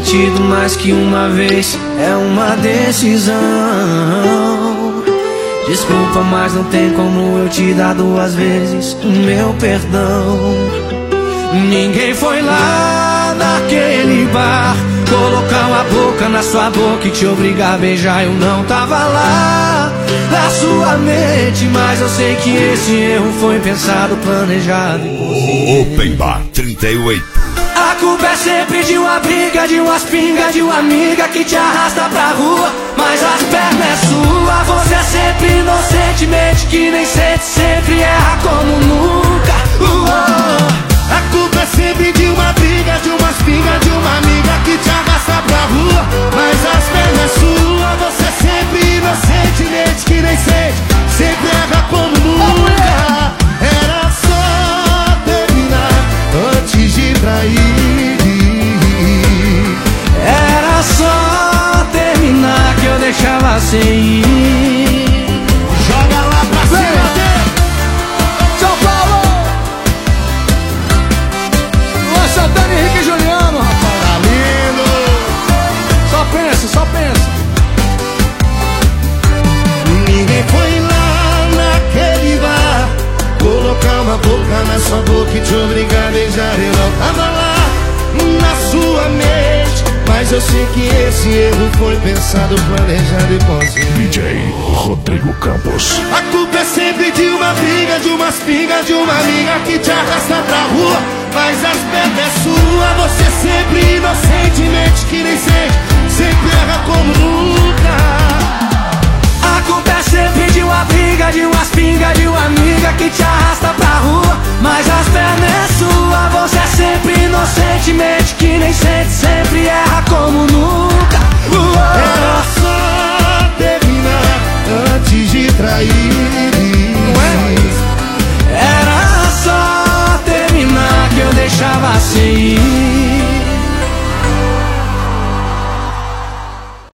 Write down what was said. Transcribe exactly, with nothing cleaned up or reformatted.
repetido mais que uma vez, é uma decisão. Desculpa, mas não tem como eu te dar duas vezes o meu perdão. Ninguém foi lá naquele bar colocar uma boca na sua boca e te obrigar a beijar. Eu não tava lá na sua mente, mas eu sei que esse erro foi pensado, planejado. Open Bar trinta e oito. A culpa é sempre de uma briga, de umas pingas, de uma amiga que te arrasta pra rua, mas as pernas é sua. Você é sempre inocentemente que nem sente, sempre erra como nunca. Uou. A culpa é sempre de uma briga, de umas pingas, de uma amiga que te arrasta pra rua, mas as pernas é sua. Você é sempre inocentemente que nem sente, sempre erra como nunca. Era só terminar antes de trair. Era só terminar que eu deixava sem ir. Joga lá pra cima dele, São Paulo! Luan Santana e Henrique Juliano, rapaz. tá lindo. Só pensa, só pensa. Ninguém foi lá naquele bar colocar uma boca na sua boca e te obrigar a beijar. Eu não tava lá na sua mente, mas eu sei que esse erro foi pensado, planejado e consciente. D J Rodrigo Campos. A culpa é sempre de uma briga, de umas pingas, de uma amiga que te arrasta pra rua, mas as pernas é sua. Você é sempre inocentemente que nem sente, sempre erra como nunca. A culpa é sempre de uma briga, de umas pingas, de uma amiga que te arrasta pra rua, mas as pernas é sua. Você é sempre inocentemente que nem sente, sempre erra como nunca. Uou. Era só terminar antes de trair. Era só terminar que eu deixava assim.